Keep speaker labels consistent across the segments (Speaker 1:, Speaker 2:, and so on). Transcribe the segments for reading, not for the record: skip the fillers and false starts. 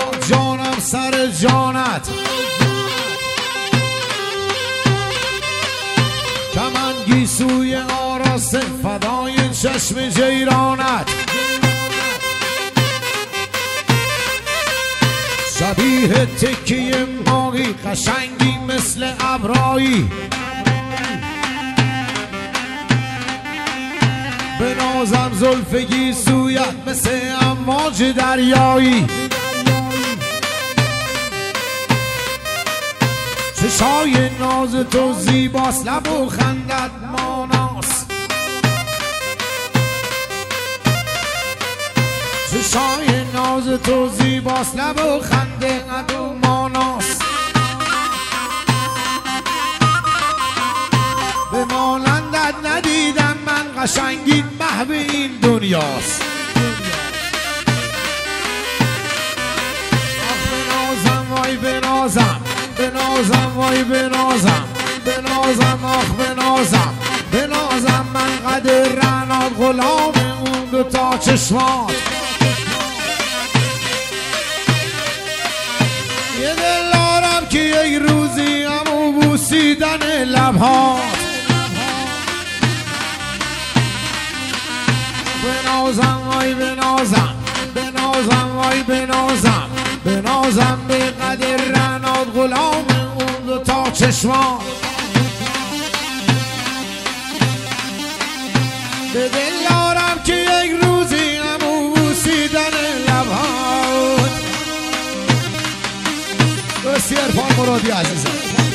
Speaker 1: جانم سر جانت، کمنگی سوی آراسته فدای چشم جیرانت، شبیه تکیه ماهی قشنگی مثل ابرایی، به نازم زلفگی سویت مثل امواج دریایی، چشای ناز تو زیباست لب و خندت ماناست، چشای ناز تو زیباست لب و خندت ماناست، به مانندت ندیدم من قشنگین محو این دنیاست. آخ بنازم وای بنازم، بنازم وای بنازم، بنازم آخ بنازم، بنازم من قدر رعنات غلام اون دوتا چشمات، یه دل دارم که یک روزی همو بوسیدن لبهات، بنازم وای بنازم، بنازم وای بنازم، بنازم به قدر رعنات غلام اون دوتا چشمان، به دل دارم که یک روزی همو بوسیدن لبهات. راستی عرفان مرادی عزیزم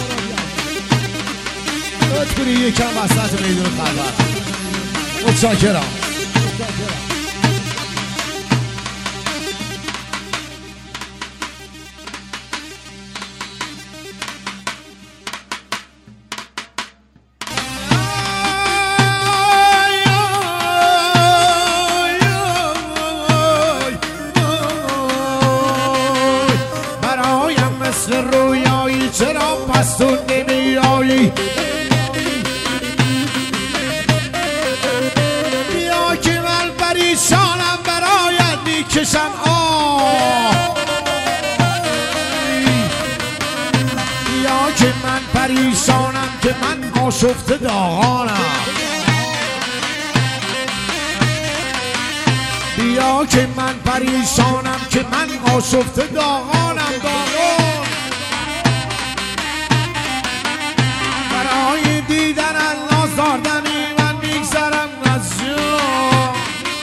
Speaker 1: لطف کنی یکم وسط میدون خلوت، متشکرم. رویایی چرا پس تو نمیایی، بیا که من پریشانم برایت میکشم آه، بیا که من پریشانم که من آشفته داغانم، بیا که من پریشانم که من آشفته داغانم، داغان برای دیدن نازاردنی من میگذرم از جا،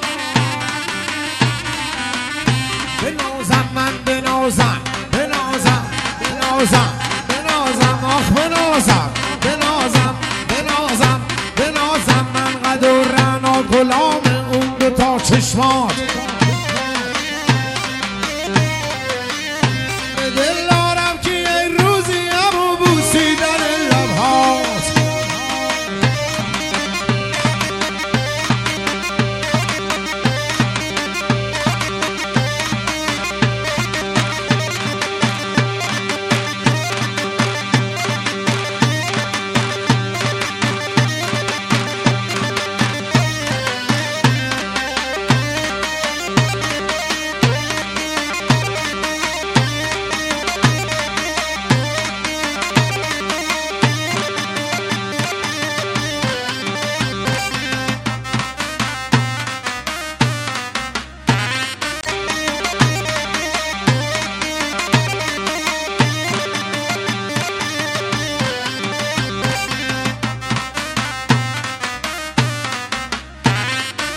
Speaker 1: بنازم من بنازم، بنازم بنازم، بنازم آخ بنازم، بنازم بنازم، بنازم من قدر رعنات غلام اون دوتا چشمات.